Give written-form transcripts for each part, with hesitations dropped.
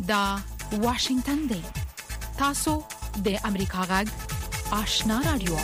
دا واشنگتن دی. تاسو د امریکا غږ آشنا رادیو.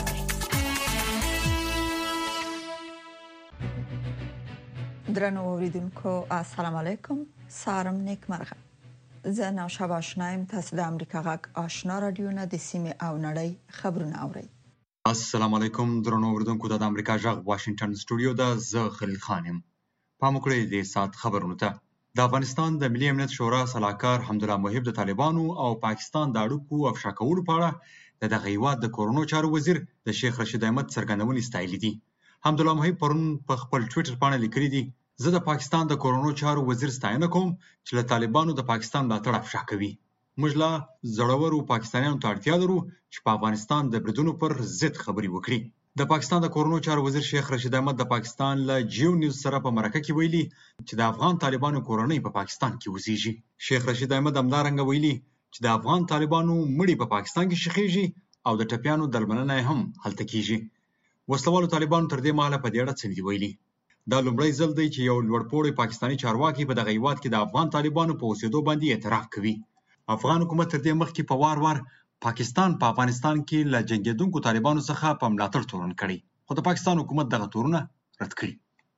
درنو اوریدونکو السلام علیکم. سارم نیکمرغه. زه نوشابه آشنایم. تاسو د امریکا غږ آشنا رادیو نه د سیمې او نړۍ خبرونه اورئ. السلام علیکم درنو اوریدونکو د امریکا غږ واشنگټن سټوډیو د زه خلیل خان یم. پام وکړئ د سات خبرونو ته. د افغانستان د ملي امنیت شورا صلاحکار حمدالله محب د طالبانو او پاکستان د اړیکو افشا کولو په اړه د دغه هیواد د کورونو چارو وزیر د شیخ رشید احمد څرګندونې ستایلې دي. حمدالله محب پرون په خپل ټویټر باندې لیکلي دي: زه د پاکستان د کورونو چارو وزیر ستاینه کوم چې له طالبانو د پاکستان ملاتړ افشا کوي. موږ لا زړورو پاکستانیانو ته اړتیا لرو چې په افغانستان د بریدونو پر ضد خبرې وکړي. د پاکستان د کورونو چارو وزیر شیخ رشید احمد د پاکستان له جیو نیوز سره په مرکه کې ویلي چې د افغان طالبانو کورنۍ په پاکستان کې اوسېږي. شیخ رشید احمد همدارنګه ویلي چې د افغان طالبانو مړي په پاکستان کې ښخېږي او د ټپیانو درملنه هم هلته کېږي. وسلوالو طالبانو تر دې مهاله په دې اړه څه نه دي ویلي. دا لومړی ځل دی چې یو لوړپوړی پاکستاني چارواکي په دغه هیواد کې د افغان طالبانو په اوسېدو باندې اعتراف کوي. افغان حکومت تر دې مخکې په وار وار پاکستان په افغانستان کې له جنګېدونکو طالبانو څخه په ملاتړ تورن کړی، خو د پاکستان حکومت دغه تورونه رد کړي.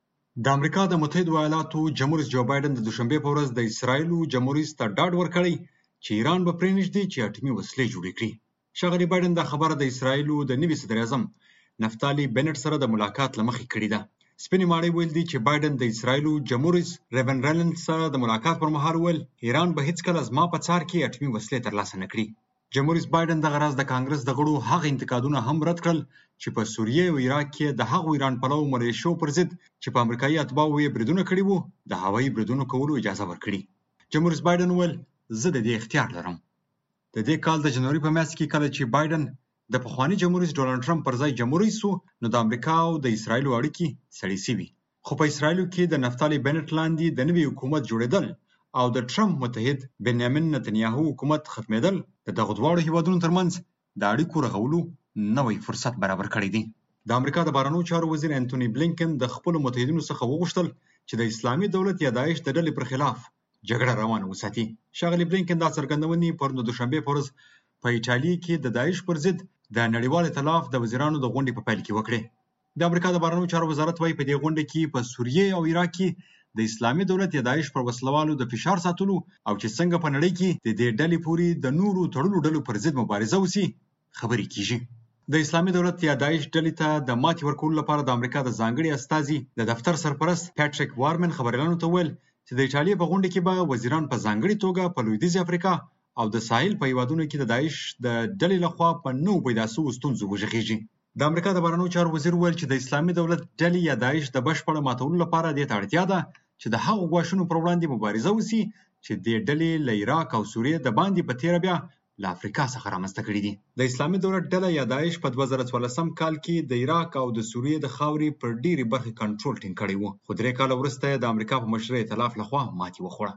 د امریکا د متحده ایالاتو جمهور رئیس جو بایدن د دوشنبې په ورځ د اسرایلو جمهور رئیس ته ډاډ ورکړی چې ایران به پرېنږدي چې اټومي وسلې جوړې کړي. ښاغلي بایدن دا خبره د اسرایلو د نوي صدر اعظم نفتالي بنټ سره د ملاقات له مخې کړې ده. سپینې ماڼۍ ویل دي چې بایدن د اسرایلو جمهور رئیس ریون رالند سره د ملاقات پر مهال ویل ایران به هیڅکله زما په څار کې اټومي وسلې ترلاسه نه کړي. جمهور رئیس بایدن دغه راز د کانګرس د غړو هغه انتقادونه هم رد کړل چې په سوریه او عراق کې د هغو ایران پلو ملیشو پر ضد چې په امریکایي اتباعو یې بریدونه کړي وو د هوایي بریدونو کولو اجازه ورکړي. جمهور رئیس بایدن ویل زه د دې اختیار لرم. د دې کال د جنوري په میاشت کې کله چې بایدن د پخواني جمهور رئیس ډونالډ ټرمپ پر ځای جمهور رئیس وو نو د امریکا او د اسرایلو اړیکې سړې شوې، خو په اسرایلو کې د نفتالي بنټ لاندې د نوي حکومت جوړېدل او د ټرمپ متحد بنیامین نتنیاهو حکومت ختمېدل د دغه دواړو هیوادونو ترمنځ د اړیکو رغولو نوی فرصت برابر کړی دی. د امریکا د بهرنیو چارو وزیر انټوني بلینکن د خپلو متحدینو څخه وغوښتل چې د اسلامي دولت یا داعش د ډلې پر خلاف جګړه روانه وساتي. ښاغلي بلینکن دا څرګندونې پرون د دوشنبې په ورځ په ایټالیا کې د داعش پر ضد د نړیوال ائتلاف د وزیرانو د غونډې په پیل کې وکړې. د امریکا د بهرنیو چارو وزارت وايي په دې غونډه کې په سوریه او عراق کې د اسلامي دولت یا داعش پر وسلوالو د فشار ساتلو او چې څنګه په نړۍ کې د دې ډلې پورې د نورو تړلو ډلو پر ضد مبارزه وشي خبرې کیږي. د اسلامي دولت یا داعش ډلې ته د ماتې ورکولو لپاره د امریکا د ځانګړي استازي د دفتر سرپرست پیټریک وارمن خبريالانو ته ویل چې د ایټالیا په غونډه کې به وزیران په ځانګړي توګه په لویدیځ افریقا او د ساحل په هیوادونو کې د داعش د ډلې لخوا په نو پیدا شوو ستونزو وغږیږي. د امریکا د بهرنیو چارو وزیر ویل چې د اسلامي دولت ډلې یا داعش د بشپړ ماتولو لپاره دې ته اړتیا ده چې د هغو ګواښونو پر وړاندې مبارزه وشي چې دې ډلې له عراق او سوریې د باندې په تیره بیا له افریقا څخه رامنځته کړي دي. د اسلامي دولت ډله یا داعش په 2014 کال کې د عراق او د سوریې د خاورې پر ډېرې برخې کنټرول ټینګ کړی و، خو 3 کاله وروسته د امریکا په مشرۍ ائتلاف لخوا ماتې وخوړه.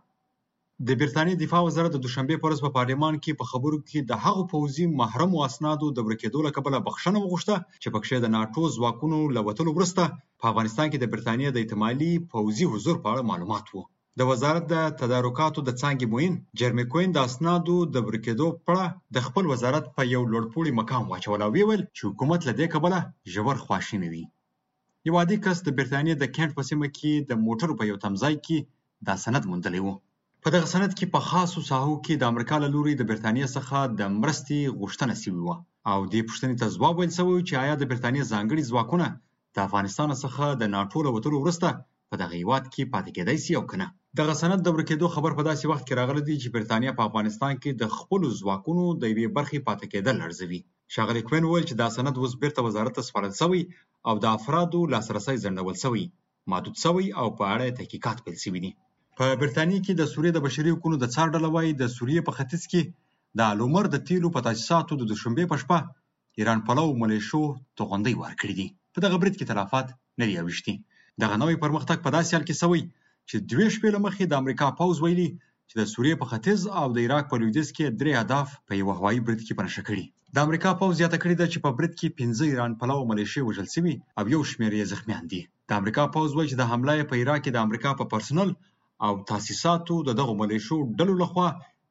د برتانیې دفاع وزارت د دوشنبې په ورځ په پارلمان کې په خبرو کې د هغو پوځي محرمو اسنادو د ورکېدو له کبله بخښنه وغوښته چې پکښې د ناټو ځواکونو له وتلو وروسته په افغانستان کې د برتانیې د احتمالي پوځي حضور په اړه معلومات وو. د وزارت د تدارکاتو د څانګې معین جرمی کوین د اسنادو د ورکېدو په اړه د خپل وزارت په یو لوړپوړي مقام واچول او ویل چې حکومت له دې کبله ژور خواشینی وي. یو عادي کس د برتانیې د کینټ په سیمه کې د موټرو په یو تمځای کې دا سند موندلی و. په دغه سند کې په خاصو ساحو کې د امریکا له لوري د برتانیې څخه د مرستې غوښتنه شوې وه او دې پوښتنې ته ځواب ویل شوی چې آیا د برتانیې ځانګړي ځواکونه د افغانستان څخه د ناټو له وتلو وروسته په دغه هیواد کې پاتې کېدای شي او که نه. دغه سند د ورکېدو خبر په داسې وخت کې راغلی دی چې برتانیه په افغانستان کې د خپلو ځواکونو د یوې برخې پاتې کېدل ارزوي. ښاغلي کوین وویل چې دا سند اوس بیرته وزارت ته سپارل شوی او د افرادو لاسرسی ځنډول شوی، محدود شوی او په اړه تحقیقات پیل شوي دي. په برتانیې کې د سوریې د بشري حقوقو د څار ډله وايي د سوریې په ختیځ کې د الومر د تیلو په تاسیساتو د دوشنبې په شپه ایران پلو ملیشو توغندۍ وار کړي دي. په دغه برید کې تلفات نه دي اوښتي. دغه نوی پرمختګ په داسې حال کې شوی چې 2 شپې له مخې د امریکا پوځ ویلي چې د سوریې په ختیځ او د عراق په لویدیځ کې 3 اهداف په یو هوایي برید کې په نښه کړي. د امریکا پوځ زیاته کړې ده چې په برید کې 15 ایران پلو ملیشې وژل شوي او 1 شمېر یې زخمیان دي. د امریکا پوځ وایي چې د حمله په عراق کې د امریکا په پرسونل او تاسیساتو د دغو ملیشو ډلو لخوا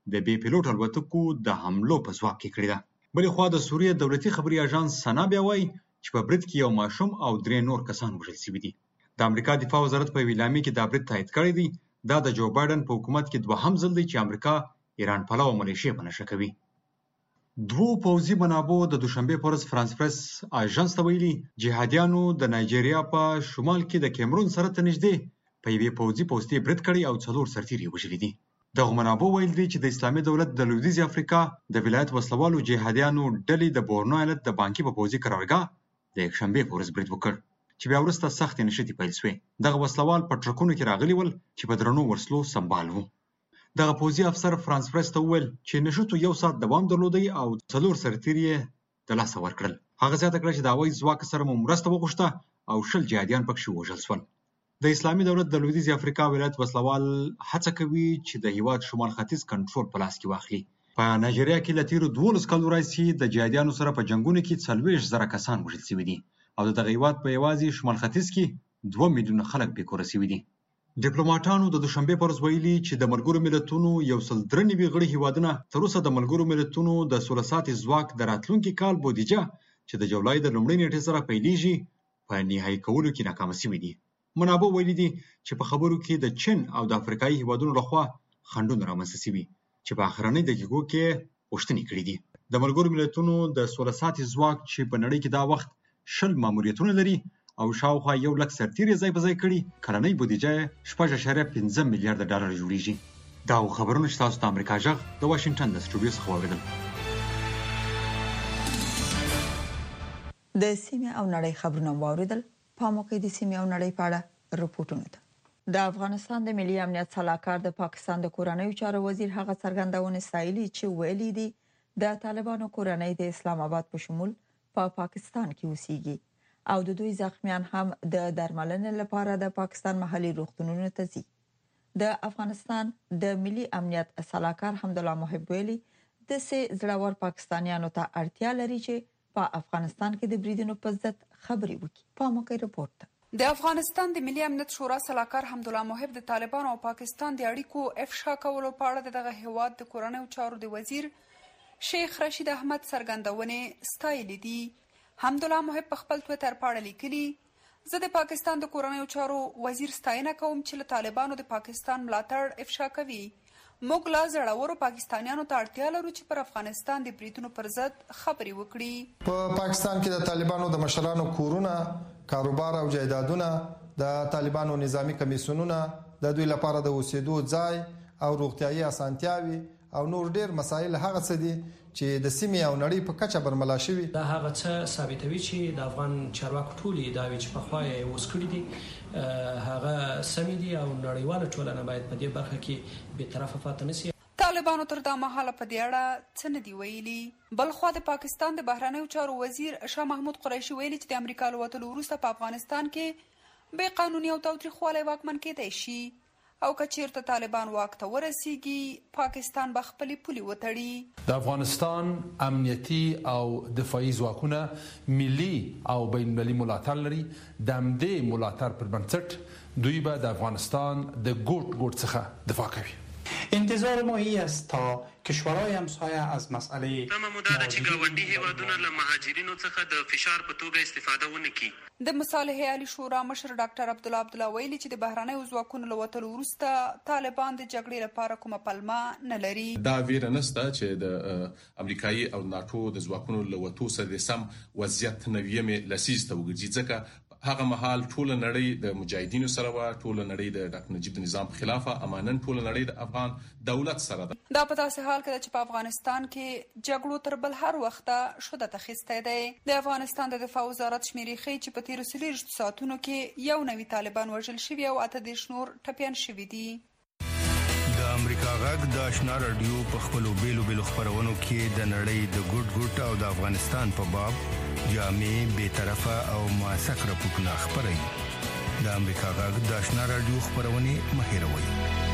د بې پیلوټ الوتکو د حملو په ځواب کې کړې ده. بلې خوا د سوریې دولتي خبري اژانس سنا بیا وایي چې په برید کې یو ماشوم او 3 نور کسان وژل شوي دي. د امریکا دفاع وزارت په اعلامیه کې دا برید تایید کړی دی. دا د جو بایدن په حکومت کې دوهم ځل دی چې امریکا ایران پلوه ملیشې په نښه کوي. دوو پوځي منابعو د دوشنبه په ورځ فرانس پریس اژانس ته ویلي جهادیانو د نایجیریا په شمال کې د کیمرون سره ته نږدې په یوې پوځي پوستې برید کړی او 4 سرتیري وژلي دي. دغه منابعو ویل دي چې د اسلامي دولت د لویدیځې افریقا د ولایت وسلوالو جهادیانو ډلې د بورنو ایالت د بانکي په پوځي قرارګاه د یکشنبې په ورځ برید وکړ چې بیا وروسته سختې نښتې پیل شوې. دغه وسلوال په ټرکونو کې راغلي ول چې په درنو وسلو سمبال وو. دغه پوځي افسر فرانس پریس ته وویل چې نښتو 1 ساعت دوام درلودی او 4 سرتیري د لاسه ورکړل. هغه زیاته کړه چې د هوایي ځواک سره مو مرسته وغوښته او 20 جهادیان پکې وژل شول. د اسلامي دولت د لویدیځې افریقا ولایت وسلوال هڅه کوي چې د هیواد شمال ختیځ کنټرول په لاس کې واخلي. په نایجیریا کې له تیرو 12 کالو راهیسې د جهادیانو سره په جنګونو کې 40,000 کسان وژل شوي دي او د دغه هیواد په یوازې شمال ختیځ کې 2 میلیونه خلک بېکوره شوي دي. ډیپلوماټانو د دوشنبې په ورځ ویلي چې د ملګرو ملتونو 193 غړي هیوادونه تر اوسه د ملګرو ملتونو د 16 ساعتي ځواک د راتلونکي کال بودیجه چې د جولای د لومړۍ نیټې سره پیلېږي په نهایي کولو کې ناکامه شوي دي. منابع ویلي دي چې په خبرو کې د چین او د افریقایي هیوادونو لخوا خنډونه رامنځته شوي چې په آخرنۍ دقیقو کې غوښتنې کړې دي. د ملګرو ملتونو د 16 ساعتي ځواک چې په نړۍ کې دا وخت 20 ماموریتونه لري او شاوخوا 1 لک سرتیري ځای په ځای کړي، کلنۍ بودیجه 6.5 میلیارډ ډالر جوړیږي. دا خبرونه چې تاسو د امریکا جغ د واشنگټن د سټوډیو څخه واوریدل. د سیمې او نړۍ خبرونه واوریدل. په موقع د سیمې او نړۍ په اړه رپورټونه ده. د افغانستان د ملي امنیت صلاحکار د پاکستان د کورنیو چارو وزیر هغه څرګندونه سایلي چې ویلي دي د طالبانو کورنۍ د اسلام آباد په شمول په پاکستان کې اوسېږي او د دوی زخمیان هم د درملنې لپاره د پاکستان محلي روغتونونو ته ځي. د افغانستان د ملي امنیت صلاحکار حمدالله محب ویلي د سه زړور پاکستانیانو ته اړتیا لري چې په افغانستان کې د بریدونو په ضد خبرې وکړي. په موقع رپورټ د افغانستان د ملي امنیت شورا صلاحکار حمدالله محب د طالبانو او پاکستان د اړیکو افشا کولو په اړه دغه هیواد د کورنیو چارو د وزیر شیخ رشید احمد څرګندونې ستایلې دي. حمدالله محب په خپل ټویټر پاڼه لیکلي زه د پاکستان د کورنیو چارو وزیر ستاینه کوم چې له طالبانو د پاکستان ملاتړ افشا کوي. موږ لا زړورو پاکستانیانو ته اړتیا لرو چې پر افغانستان د بریدونو پر ضد خبرې وکړي. په پاکستان کې د طالبانو د مشرانو کورونه، کاروبار او جایدادونه، د طالبانو نظامی کمیسیونونه، د دوی لپاره د اوسېدو ځای او روغتیايي اسانتیاوي او نور ډیر مسایل هغه څه دي چې د سیمې او نړۍ په کچه برملا شوي. دا هغه څه ثابتوي چې د افغان چارواکو ټولې دعوې چې په خوا یې اوس کړي دي هغه سمې دي او نړیواله ټولنه باید په دې برخه کې بې طرفه پاتې نشي. طالبانو تر دا مهاله په دې اړه څه نه دي ویلي. بل خوا د پاکستان د بهرنیو چارو وزیر شاه محمود قریشي ویلي چې د امریکا له وتلو وروسته په افغانستان کې بې قانوني او تاوتریخوالی واکمن کېدای شي او که چیرته طالبان واک ته ورسیږي پاکستان به خپلې پولې وتړي. د افغانستان امنیتي او دفاعي ځواکونه ملي او بین المللي ملاتړ لري. د همدې ملاتړ پر بنسټ دوی به د افغانستان د ګوټ څخه دفاع کوي. انتظار ما این است تا کشورهای همسایه از مسئله تمام مدت چې ګاونډي هیوادونه له مهاجرینو څخه د فشار په توګه استفاده ونه کړي. د مصالحې عالی شورا مشر ډاکټر عبدالله ویلي چې د بهرنیو ځواکونو له وتلو وروسته طالبان د جګړې لپاره کومه پلمه نه لري. دا ویره نشته چې د امریکایي او ناتو د ځواکونو له وتو سره د سم وضعیت نویمه لسیز ته وګرځي ځکه هغه مهال ټول نړۍ د مجاهدینو سره و، ټول نړۍ د ډاکټر نجیب د نظام خلافه امانن ټول نړۍ د افغان دولت سره ده. دا په داسې حال کې چې په افغانستان کې جګړو تر بل هر وخت شدت اخیستی دی. د افغانستان د دفاع وزارت شمیرې ښیي چې په تیرو 40 ساعتونو کې یو نوی طالبان وژل شوي او 28 نور ټپیان شوي دي. د امریکا غږ د آشنا رادیو په خپلو بیلو خبرونو کې د نړۍ د ګوټ او د افغانستان په باب جامع، بی‌طرفه او موثق راپورټونه خپروي. د امریکا غږ د آشنا رادیو خبرونه مه هېروئ.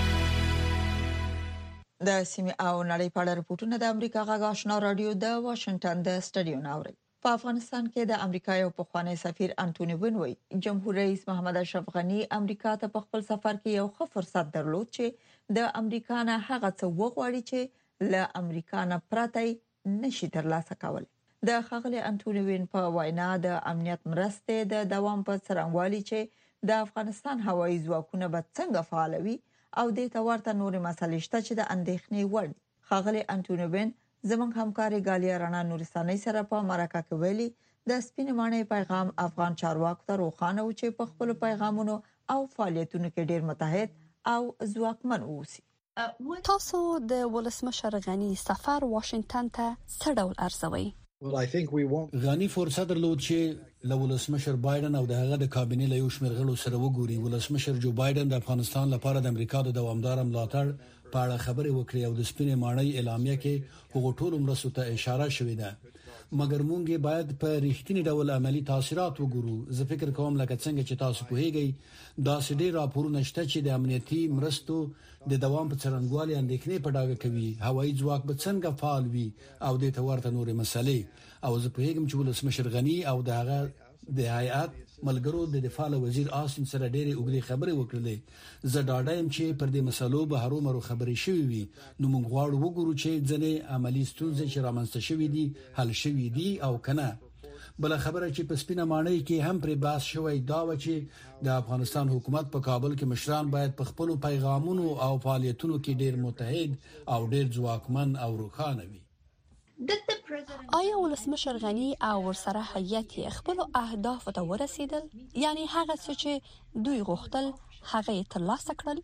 د سیمې او نړۍ په اړه رپورټونه د امریکا غږ آشنا رادیو د واشنگټن د سټډیو نه اوري. په افغانستان کې د امریکا یو پخوانی سفیر انټونی ونوي جمهور رئیس محمد اشرف غنی امریکا ته په خپل سفر کې یو ښه فرصت درلود چې د امریکا نه هغه څه وغواړي چې له امریکا نه پرته نشي ترلاسه کول. د ښاغلي انټونی وین په وینا د امنیت مرستې د دوام په څرنګوالي چې د افغانستان هوایي ځواکونه به څنګه فعالوي او د تورته نورې مسلې شته چې د اندېښنې وړ دي. ښاغلي انټونی وین زموږ همکاري ګالیا رڼا نورستاني سره په مرکه کې ویلي د سپینې ماڼۍ پیغام افغان چارواکو ته روښانه و چې په خپل پیغامونو او فعالیتونو کې ډیر متحد او ځواکمن اوسي. تاسو د ولسمشر غنی سفر واشنگټن ته څه ډول ارزوي؟ غنی فرصت درلود چې له ولسمشر بایدن او د هغه د کابینې له یو شمېر غړو سره وګوري. ولسمشر جو بایدن د افغانستان لپاره د امریکا د دوامدار ملاتړ په اړه خبرې وکړې او د سپینې ماڼۍ اعلامیه کې هغو ټولو مرستو ته اشاره شوې ده. مګر مونږ باید په ریښتینی ډول عملی تاثیرات وګورو. زه فکر کوم لکه څنګه چې تاسو پوهیږئ دا سړي راپورونه شته چې د امنیتي مرستو د دوام په څرنګوالي اندېښنې په ډاګه کوي. هوایي ځواک به څنګه فعال وي او د تورته نورې مسلې. او زه پوهیږم چې ولسمشر غنی او د هغه د هیئات ملګرو د دفاع وزیر آستین سره ډېرې اوږدې خبرې وکړلې. زه ډاډه یم چې پر دې مسلو به هرومرو خبرې شوې وي. نو موږ غواړو وګورو چې ځنې عملی ستونزې چې رامنځته شوې دي حل شوې دي او کنه. بل خبره چې په سپینه ماڼۍ کې هم پر بحث شوی دا و چې د افغانستان حکومت په کابل کې مشران باید په خپل پیغامونو او فعالیتونو کې ډېر متحد او ډېر ځواکمن او روښانه وي. آیا ولسمشر غنی او ورسره هیئت خپل اهداف ته ورسیدل؟ یعنی هغه څه چې دوی غوښتل هغه ترلاسه کړل؟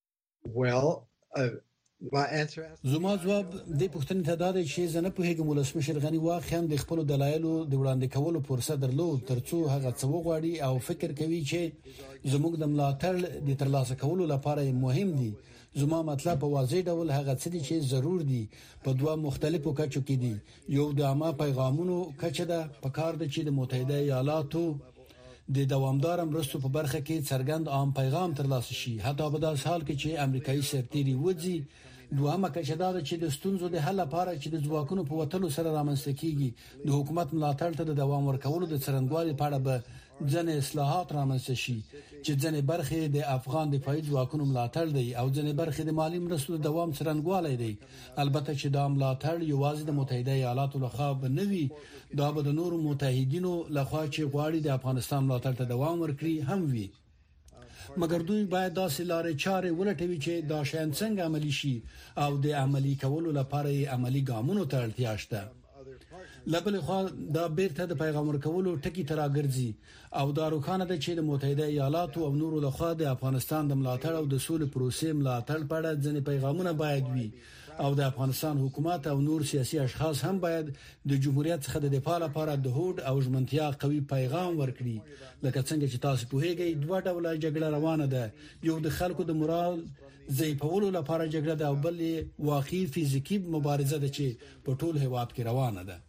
زما جواب د پښتنې ته دا دی چې زه نه پوهیږم ولسمشر غنی واقعا د خپل دلایلو د وړاندې کولو فرصت درلود ترڅو هغه څه وغواړي او فکر کوي چې زموږ د ملاتړ د ترلاسه کولو لپاره مهم دي. زما مطلب په واضح ډول هغه څه دي چې ضرور دي په دوه مختلفو کچو کې دي. یو د عامه پیغامونو کچه ده په کار ده چې د متحده ایالاتو د دوامدار مرستو په برخه کې څرګند عام پیغام ترلاسه شي حتی په داس حال کې چې امریکایي سرتیري وځي. دوامه کچه ده چې د ستونزو د حل لپاره چې د ځواکونو په وټلو سره رامنځته کیږي د حکومت ملاتړ ته د دوام ورکولو د څرنګوالي په اړه به ځنې اصلاحات رامنځته شي چې ځنې برخې د افغان دفاعي ځواکونو ملاتړ دی او ځنې برخې د مالی مرستو د دوام څرنګوالی دی. البته چې دا ملاتړ یوازې د متحده ایالاتو لخوا به نه وي دا به د نورو متحدینو لخوا چې غواړي د افغانستان ملاتړ ته دوام ورکړي هم وي. مګر دوی باید داسې لارې چارې ولټوي چې دا شیان څنګه عملی شي او د عملی کولو لپاره عملی ګامونو ته اړتیا شته. لبل خو دا بیرته د پیغام ورکولو ټکی تر راګرځي او دا روښانه ده چې د متحده ایالاتو او نورو لخوا د افغانستان د ملاتړ او د سولې پروسې ملاتړ په اړه ځینې پیغامونه باید وي او د افغانستان حکومت او نور سیاسي اشخاص هم باید د جمهوریت څخه د دفاع لپاره د هوډ او ژمنتیا قوي پیغام ورکړي. لکه څنګه چې تاسو پوهیږئ دوه ډوله جګړه روانه ده. یو د خلکو د مورال ضعیفولو لپاره جګړه ده او بل واقعي فزیکی مبارزه ده چې په ټول هیواد کې روانه ده.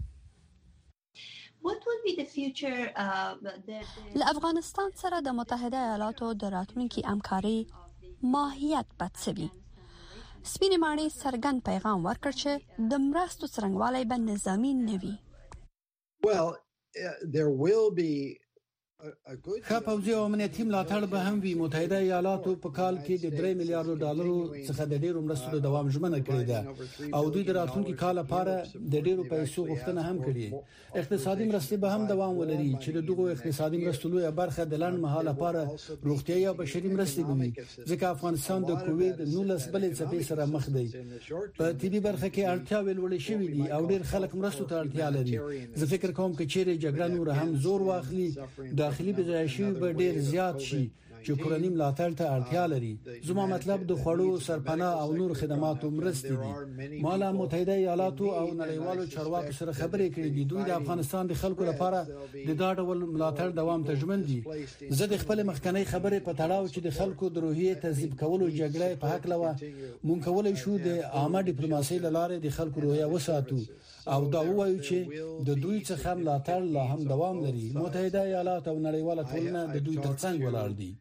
له افغانستان سره د متحده ایالاتو د راتلونکي همکاري ماهیت بڅوي. سپینې ماڼۍ څرګند پیغام ورکړ چې د مرستو څرنګوالی به نظامي نه وي. ښه پوځي او امنیتي ملاتړ به هم وي. متحده ایالاتو په کال کې د 3 میلیارډ ډالرو څخه د ډیرو مرستو د دوام ژمنه کړې ده او دوی د راتلونکي کال لپاره د ډیرو پیسو غوښتنه هم کړې. اقتصادي مرستې به هم دوام ولري چې د دغو اقتصادي مرستو لویه برخه د لنډ مهال لپاره روغتیايي او بشري مرستې به وي ځکه افغانستان د کووید 19 بلې څپې سره مخ دی. په طبي برخه کې اړتیاوې لوړې شوې دي او ډیر خلک مرستو ته اړتیا لري. زه فکر کوم چې چیرې جګړه نور هم زور واخلي داخلي بځایشي به ډیر زیات شي چې کورنۍ ملاتړ ته اړتیا لري. زما مطلب د خوړو سرپناه او نور خدماتو مرستې دي. مالا متحده ایالاتو او نړیوالو چارواکو سره خبرې کړې دي. دوی د افغانستان د خلکو لپاره د دا ډول ملاتړ دوام ته ژمن دي. زه د خپل مخکنی خبرې په تړاو چې د خلکو د روحیې تهذیب کولو جګړه په حق لوه مونږ کولای شو د عامه ډیپلوماسۍ لاره د خلکو روحیه وساتو او دا وایو چې د دوی څخه ملاتړ لا هم دوام لري. متحده ایالات او نړیواله ټولنه د دوی ترڅنګ ولاړ دي.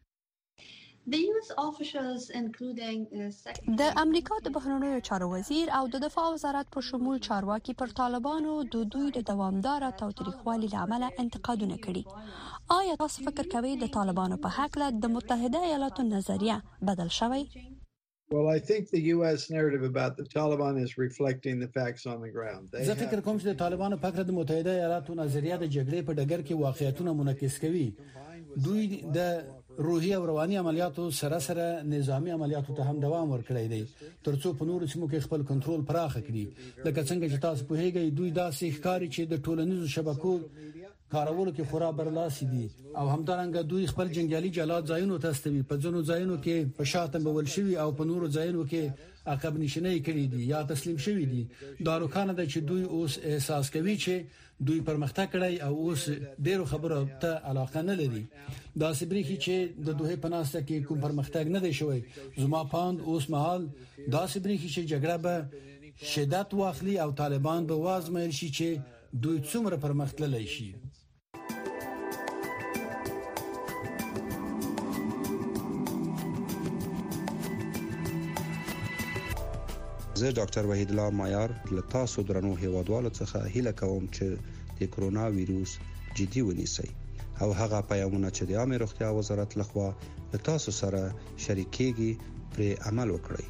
د امریکا د بهرنیو چارو وزیر او د دفاع وزارت په شمول چارواکي پر طالبانو د دوی د دوامدار تاوتریخوالي لامل انتقادونه کړي. آیا تاسو فکر کوئ د طالبانو په حق له د متحده ایالاتو نظریه بدل شوی؟ Well, I think the U.S. narrative about the Taliban is reflecting the facts on the ground. زه فکر کوم چې د طالبانو په اړه د متحده ایالاتو نظریه د جګړې په ډګر کې واقعیتونه منعکس کوي. دوی د روحي او رواني عملیاتو سره نظامی عملیاتو ته هم دوام ورکړی دی ترڅو په نورو سیمو کې خپل کنټرول پراخ کړي. لکه څنګه چې تاسو په هیګي دوی داسې ښکاری چې د ټولنیزو شبکو کارولو کې خورا برلاسي دي او همدارنګه دوی خپل جنگیالي جلاد ځایونو ته استوي. په ځینو ځایونو کې په شاتم بول شوی او په نورو ځایونو کې عقب نشیني کړی دي یا تسلیم شوی دي. دا روکانه ده چې دوی اوس احساس کوي چې دوی پرمختګ کړی او اوس ډیرو خبرو ته علاقه نه لري. دا سبريخي چې د دوه پناسته کې کوم پرمختګ نه دی شوی. زما پاند اوس مهال دا سبريخي چې جګړه به شدت واخلي او طالبان به وازمایل شي چې دوی څومره پرمختللی شي. زه ډاکټر وحید الله مایار له تاسو درنو هیوادوالو څخه هیله کوم چې د کرونا وایروس جدي ونیسئ او هغه پیغامونه چې د عامه روغتیا وزارت لخوا له تاسو سره شریکيږي پر عمل وکړئ.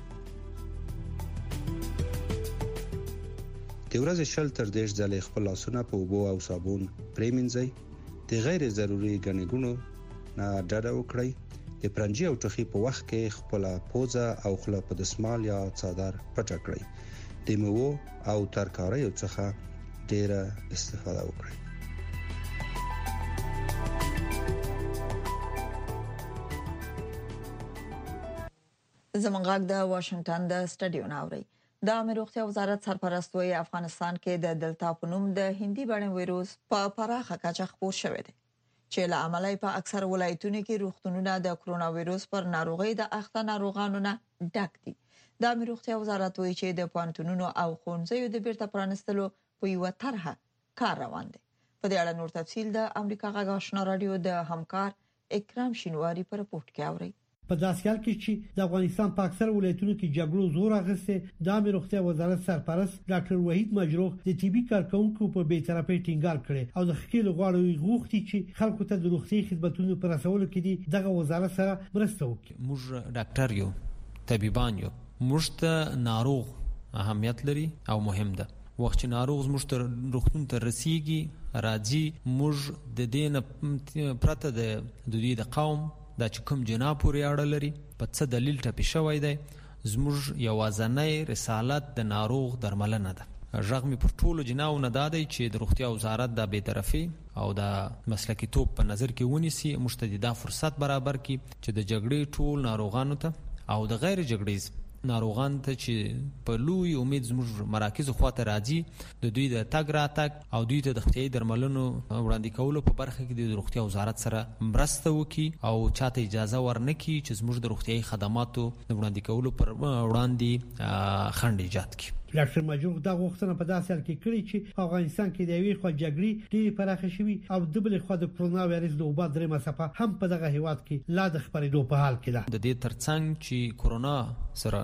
د ورځې شل تر 10 ځله خپل لاسونه په اوبو او صابون پریمنځئ. د غیر ضروري ګڼګونو نه ډډه وکړئ. د پرنجي او ټخي په وخت کې خپل پوزه او خله په دسمال یا څادر پټ کړئ. د میوو او ترکاریو څخه ډیره استفاده وکړئ. زمونږ د واشنگټن د سټډیو ناوړي د امیر روغتیا وزارت سرپرست وی افغانستان کې د دلتا پنوم د هندي بڼې وایروس په پراخه کچه خپور شوی دی چې له عملي په اکثر ولایتونو کې روغتونونه د کرونا وایروس پر ناروغي د اخته ناروغانو نه ډک دي. د امیر روغتیا وزارت وی چې د پانتونونو او خونځیو د بیرته پرانستلو په یو طرحه کار روان دی. په دې اړه نور تفصیل د امریکا غږ آشنا رادیو د همکار اکرام شینواری پر رپورت کې اوري. په داسې حال کې چې د افغانستان په اکثر ولایتونو کې جګړو زور اخیسته د امیر روغتیا وزارت سرپرست ډاکټر وحید مجروح د طبي کارکونکو په بی‌طرفۍ ټینګار کړي او د خکېلو غواړي غوښتي چې خلکو ته د روغتي خدماتو پر رسولو کې دغه وزارت سره مرسته وکړي. موږ ډاکټر یو، طبيبان یو، موږ ته ناروغ اهمیت لري او مهم ده. وخت چې ناروغ زموږ تر روغتون ته رسیږي راځي موږ د دین پرته د دوی د قوم دا چې کوم جناب پورې اړه لري په څه دلیل ټاپي شوی دی. زموږ یوازنۍ رسالت د ناروغ درملنه ده. ژغ می پر ټولو جناو نه دادی چې د روغتیا وزارت د بی‌طرفي او د مسلکي توپ په نظر کې ونیسي. مشتدي دا فرصت برابر کی چې د جګړې ټول ناروغانو ته او د غیر جګړې ناروغان ته چې په لوی امید زموږ مراکز خواته راځي د دوی د تګ راتګ او دوی ته د روغتیايي درملونو وړاندې کولو په برخه کې د روغتیا وزارت سره مرسته وکړي او چاته اجازه ورنکړي چې زموږ د روغتیايي خدماتو د وړاندې کولو پر وړاندې خنډ ایجاد کړي. ډاکټر مجروح دا غوښتنه په داسې حال کې کړې چې په افغانستان کې د یوې خوا جګړې ډېرې پراخه شوي او د بلې خوا د کرونا وایرس د وبا درېمه څپه هم په دغه هیواد کې لا د خپرېدو په حال کې ده. د دې ترڅنګ چې کرونا سره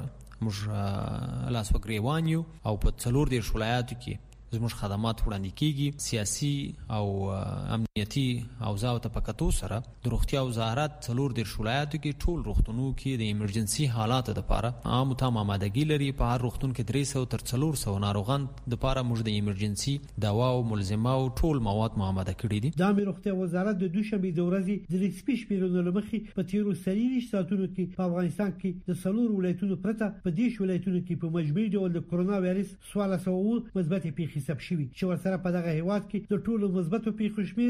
موږ لاس وګریوان یو او په 14 ولایاتو کې زموږ خدمات وړاندې کیږي. سیاسي او امنیتي اوضاع ته پکاتو سره د روغتیا وزارت 14 ولایاتو کې ټول روغتونو کې د ایمرجنسي حالات لپاره عام تام آمادګي لري. په هر روغتون کې 300 تر 400 ناروغان لپاره موږ د ایمرجنسي دوا او ملزمه او ټول مواد آماده کړي دي. د روغتیا وزارت د دوشنبه د ورځې د رسمي شمیرونو لمخې په تیرو 30 ساعتونو کې په افغانستان کې د 4 ولایتونو پرته په 10 ولایتونو کې په مجموعي ډول د کرونا وایرس 1400 مثبت پیښې حساب شوي چې ورسره په دغه هیواد کې د ټولو مثبتو پیښو شمیر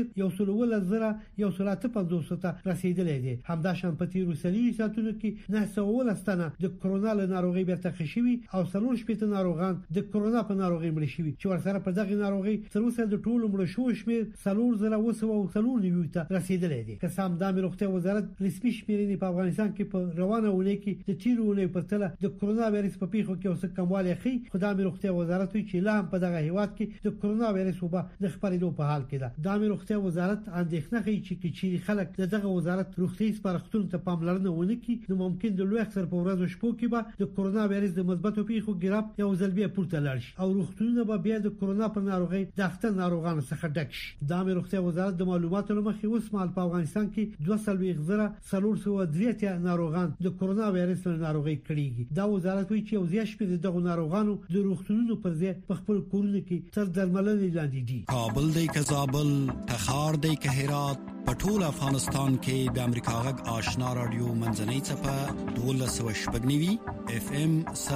1,150 ته رسیدلی دی. همداشان په تیرو 30 ساعتونو کې 910 تنه د کرونا له ناروغي بیرته خښوي او 380 ناروغان د کرونا په ناروغي مړ شوي چې ورسره په دغه ناروغي تر اوسه د ټولو مړ شوو شمیر 4,930 ته رسیدلی دی. که سم د روغتیا وزارت رسمي شمیرې په افغانستان کې په روانه ولې کې د تیرو ولې په تله د کرونا وایرس په پیښو کې اوس کموالی خي. خدای روغتیا وزارت چې لا هم په دغه هیواد هیواد کې د کرونا وایرس وبا د خپرېدو په حال کې ده. د عامه روغتیا وزارت اندېښنه کوي چې خلک دغه وزارت روغتي سپارښتنو ته پاملرنه ونه کړي نو ممکن د لوی اکثر په ورځو شپو کې به د کرونا وایرس د مثبتو پیښو ګراف یو ځل بیا پورته لاړ شي او روغتونونه به بیا د کرونا پر ناروغي د اخته ناروغانو څخه ډک شي. د عامه روغتیا وزارت د معلوماتو لمخې اوس مهال په افغانستان کې 2,403 ناروغان د کرونا وایرس له ناروغي کړيږي. دا وزارت وایي چې یو ځای شپې دغه ناروغانو د روغتونونو پر ځای په خپل کورونو کې تر درملنې لاندې دي. کابل دی که زابل، تخار دی که هرات، په ټول افغانستان کې د امریکا غږ آشنا رادیو منځنۍ څپه 1290 اف ام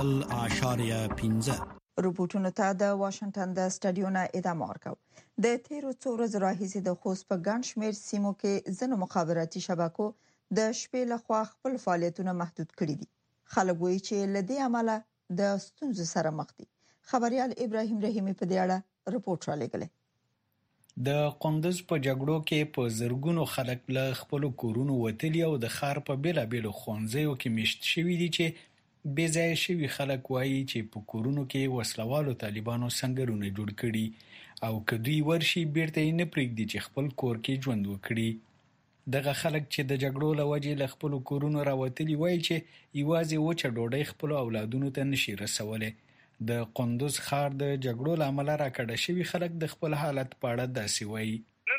0.15 رپورټونو ته د واشنگټن د سټډیو نه ادامه ورکو. د تیرو څو ورځې راهیسې د خوست په ګڼ شمېر سیمو کې ځینو مخابراتي شبکو د شپې لخوا خپل فعالیتونه محدود کړي دي. خلک وایي چې له دې عمله د ستونزو سره مخ دي. خبريال ابراهیم رحیمی په دې اړه رپورټ را لېږلی. د قندوز په جګړو کې په زرګونو خلک له خپل کورونو وتلی او د خار په بیلابېلو خونځیو کې میشت شوي دي چې بې ځای شوي خلک وایي چې په کورونو کې وسلوالو طالبانو سنگرونه جوړ کړي او که دوی ورشي بیرته یې نه پرېږدي چې خپل کور کې ژوند وکړي. دغه خلک چې د جګړو له وجې له خپل کورونو راوتلي وایي چې یوازې وچه ډوډۍ خپل اولادونو ته نشي رسولی. د قندوز ښار د جګړو له امله راکډه شوي خلک د خپل حالت په اړه داسې وایي.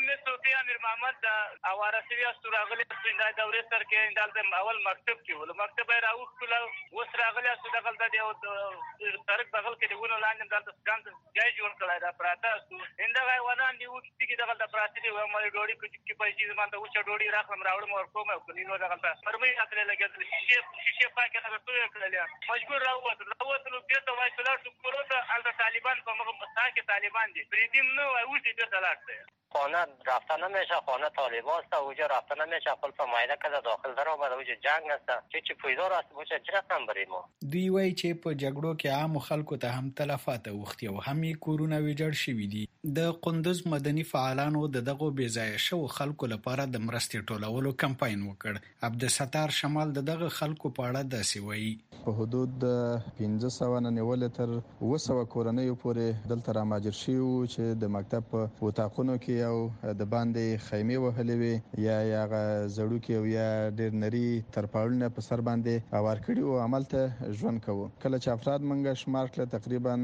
محمد اواره سوي استراغلي د دورې سر کې دلته اول مکتب کې ول مکتب راوخل وس راغلی است دغه د یو سرک بغل کې دیونه لاندې دلته څنګه ځای جوړ کړی دا پراته انده غوانان دی وڅ کې دغه د پراته دی مې ډوډۍ کې پیسې زمانه وچه ډوډۍ راخلم راوړم ورکوم او کلینو دغه مرمۍ اخلي لګیدل شیشه پاکه نه ټوله کړل مجبور راووت نو بیرته وای سلام شکر ته ال طالبان په مخه کې طالبان دي بریدیم نو وای دې بیرته لاړ خانه رفتن نمیشه، خانه طالبان است، اوجا رفتن نمیشه، خپل په مایده کې داخل در آمد اوجا جنگ است، چې پویدار است بوچه چرتم بریم. دوی وایي چې په جګړو کې عام خلکو ته هم تلفات اوختي او هم یې کورونه ویجاړ شوي دي. د قندوز مدني فعالانو دغه بې ځایه شو خلکو لپاره د مرستې ټولولو کمپاین وکړ. عبدالستار شمال دغه خلکو په اړه داسې وایي. په حدود 1500 نه نیول تر 200 کورنۍ پورې دلته را ماجر شي چې د مکتب په وتاقونو کې او د باندې خیمه وهلې وي یا زړو کې او یا ډېر نری ترپاړونه په سر باندې اوار کړي او عمل ته ژوند کوو. کله چې افراد منګه شمار کړ تقریبا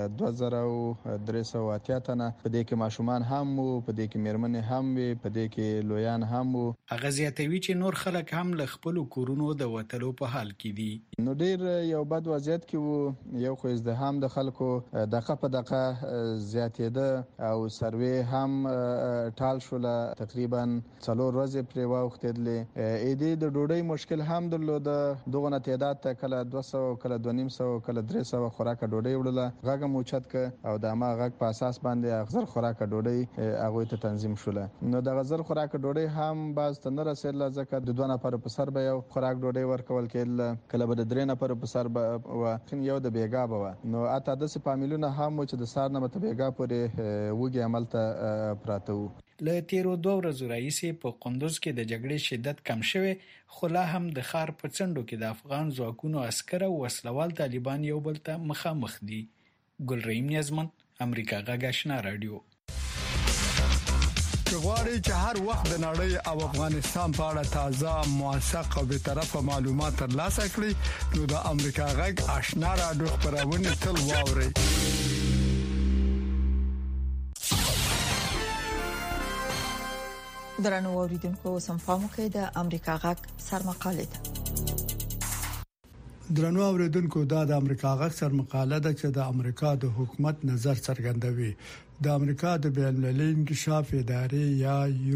2380 تنه په دې کې ماشومان هم وو، په دې کې میرمنې هم وي، په دې کې لویان هم وو. هغه زیاتوي چې نور خلک هم له خپل کورونو د وتلو په حال کې دي. نو ډېر یو بد وضعیت کې وو. یو خو ازدحام د خلکو دغه په دغه زیاتېده او سروي هم ټال شول. تقریبا 4 ورځې پرې واوختېدلې. اې دې د ډوډۍ مشکل هم درلود. دغه تعداد ته کله 200 کله 250 کله 300 خوراک ډوډۍ وړله. غږ مو چت ک او د ما غږ په اساس باندې اغزر خوراک ډوډۍ هغه ته تنظیم شول. نو د غزر خوراک ډوډۍ هم باز ته نه رسیدله ځکه د 2 نفر په سر به یو خوراک ډوډۍ ورکول کېدل، کله به د 3 نفر په سر به یو د بیګا به. نو اته د سپامیلونه هم چې د سار نه مت بیګا پورې وګي عمل ته پراته. له تیرو 2 ورځې راهیسې په قندوز کې د جګړې شدت کم شوی، خو لا هم د ښار په څنډو کې د افغان ځواکونو عسکر او وسلوال طالبان یو بل ته مخامخ دي. ګل رحیم نیازمند، امریکا غږ آشنا رادیو. غواړئ چې هر وخت د نړۍ او افغانستان په اړه تازه، موثق او به طرفه معلومات ترلاسه کړئ نو د امریکا غږ آشنا رادیو خبرونه تل واورئ. درنو اوریدونکو سمفامو کې د امریکا غږ سرمقاله ده. درنو اوریدونکو د امریکا غږ سرمقاله ده چې د امریکا د حکومت نظر څرګندوي. د امریکا د بین المللي انکشاف ادارې یا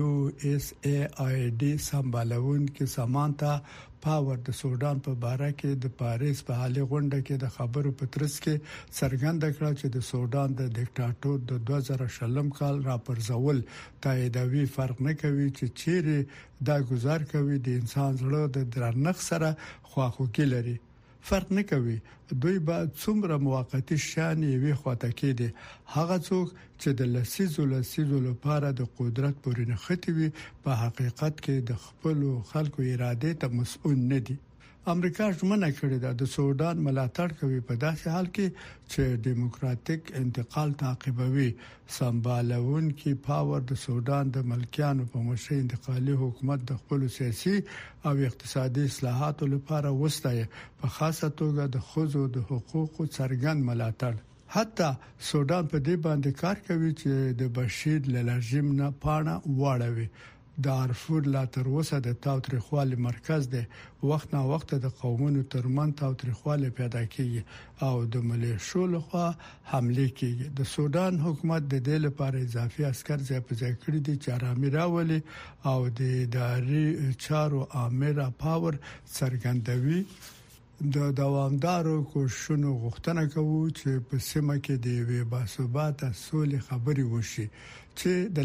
USAID سمبالون کې سامانتا پاور د سودان په باره کې د پاریس په حالي غونډه کې د خبرو پترس کې څرګنده کړه چې د سودان د ډیکټاتور د 2020 کال راپرځول تاییدوي فرق نه کوي چې چیرې دا گزار کوي د انسان زړه د درنښ سره خواخوږي لري. فرق نه کوي دوی به څومره موقتی شان وي خواته کې دي. هغه څوک چې د لسیزو لپاره د قدرت پورې نښتي وي په حقیقت کې د خپل خلکو اراده ته مسؤل نه دي. امریکا ژمنه کړې ده د سودان ملاتړ کوي په داسې حال کې چې دیموکراتیک انتقال تعقیبوي. سمبالون کې پاور د سودان د ملکیانو په مشرۍ انتقالي حکومت د خپل سیاسي او اقتصادي اصلاحاتو لپاره وستایي، په خاصه توګه د ښځو د حقوقو څرګند ملاتړ. حتی سودان په دې باندې کار کوي چې د بشیر له رژیم نه پاڼه واړوي. دارفور لا تر اوسه د تاوتریخوالي مرکز دی. وخت نه وخت د قومونو ترمن تاوتریخوالي پیدا کیږي او د ملیشو لخوا حمله کیږي. د سودان حکومت د دې لپاره اضافي عسكر ځای په ځای کړی دي چې آرامي راولي او د اداري چارو امره پاور څرګندوي. د دوامدارو کوښښونو غوښتنه کوي چې په سیمه کې د وی باثباته سولې خبري وشي چې د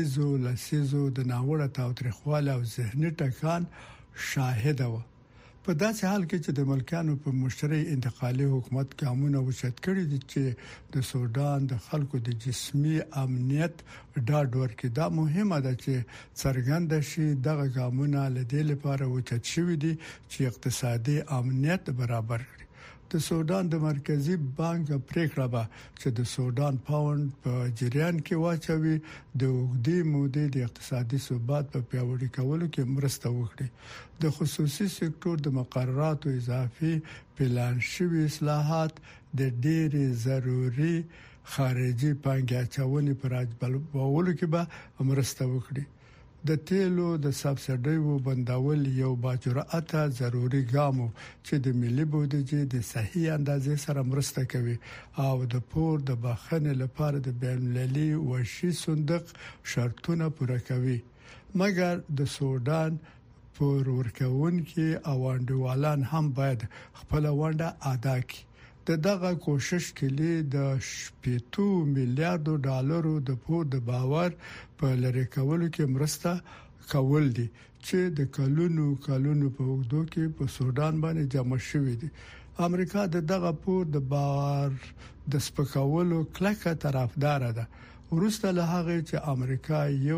لسیزو د ناوړه تاوتریخوالي او ذهني ټکان شاهد و. په داسې حال کې چې د ملکانو په مشرۍ انتقالي حکومت ګامونه وشت کړی دي چې د سودان د خلکو د جسمي امنیت ډاډ ورکړي. دا مهمه ده چې څرګند شي دغه ګامونه لدې لپاره وشت شوی دي چې اقتصادي امنیت برابر کړي. د سودان د مرکزی بانک پریکړه به چې د سودان پاوند په جریان کې واچوي د وګړي مودې د اقتصادي ثبات په پیاوړي کولو کې مرسته وکړي. د خصوصي سکتور د مقرراتو اضافي پلان شوی اصلاحات د ډېری ضروري خارجي پانګه اچونې پر راجبولو کې به مرسته وکړي. د تیلو د سبسایډیو بندول یو باجرأته ضروری ګام چې د ملي بودیجې د صحیح اندازې سره مرسته کوي او د پور د بخښنې لپاره د بین‌المللي وحشي صندوق شرطونه پوره کوي. مګر د سودان پور ورکوونکي او انډیوالان هم باید خپل ونډه ادا کړي. دغه کوشش کلی د 8 میلیارډ ډالرو د پور د باور په لری کولو کې مرسته کول دي چې د کلونو په وګړو کې په سودان باندې جمع شوې دي. امریکا دغه پور د باور د سپکولو کلکه طرفدار ده. ورسته له هغه چې امریکا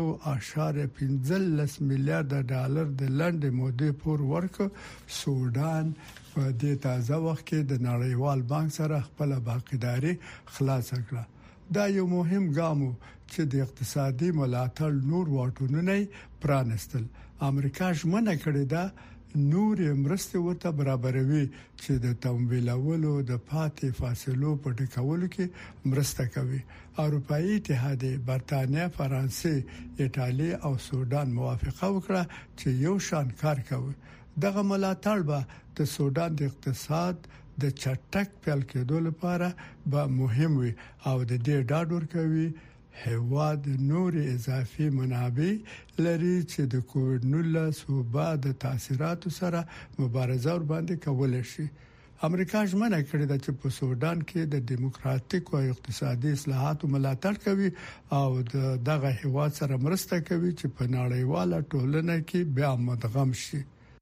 1.15 میلیارډ ډالر د لنډې مودې پور ورک سودان په دې تازه وخت کې د نړیوال بانک سره خپل باقیداري خلاص کړه. دا یو مهم ګام چې د اقتصادي ملاتړ نور واټونه پرانستل. امریکا ژمنه کړې ده نور مرسته ورته برابروي چې د تمویلولو د پاتې فاصلو په ټکولو کې مرسته کوي. اروپאי اتحادیه، برتانیا، فرانسې، ایتالیا او سودان موافقه وکړه چې یو شان کار کوي. دغه ملاتړ به د سودان د اقتصاد د چټک پیل کېدو لپاره به مهم وي او د دې ډاډ ورکوي هیواد نور اضافي منابع لري چې د کووډ-19 وبا د تاثیراتو سره مبارزه ور باندې کولای شي. امریکا ژمنه کړې ده چې په سودان کې د دیموکراتیک او اقتصادي اصلاحاتو ملاتړ کوي او دغه هیواد سره مرسته کوي چې په نړیواله ټولنه کې بیا مدغم شي.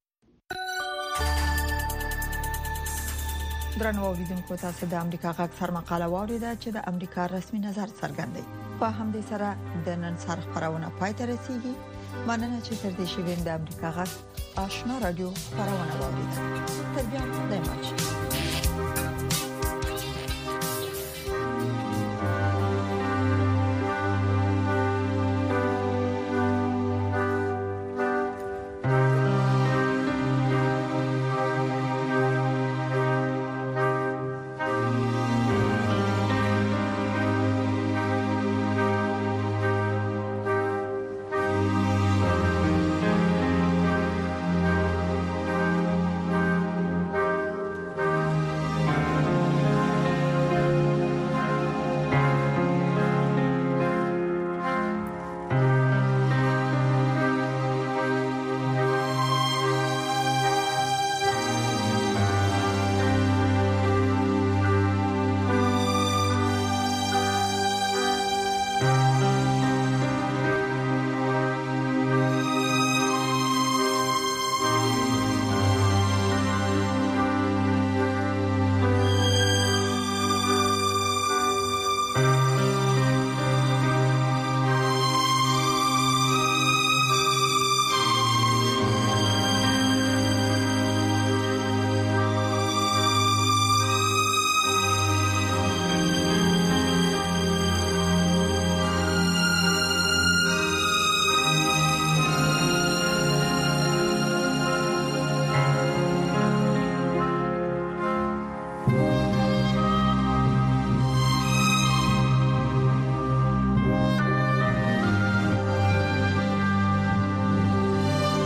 درنو اوریدونکو، تاسو د امریکا غږ سر مقاله واوریده چې د امریکا رسمي نظر څرګندوي. په همدې سره د نن سر خبرونه پای ته رسیدي. مننه چې تر دې شوین د امریکا غږ آشنا رادیو خبرونه واوریده. تر بیا د ماچ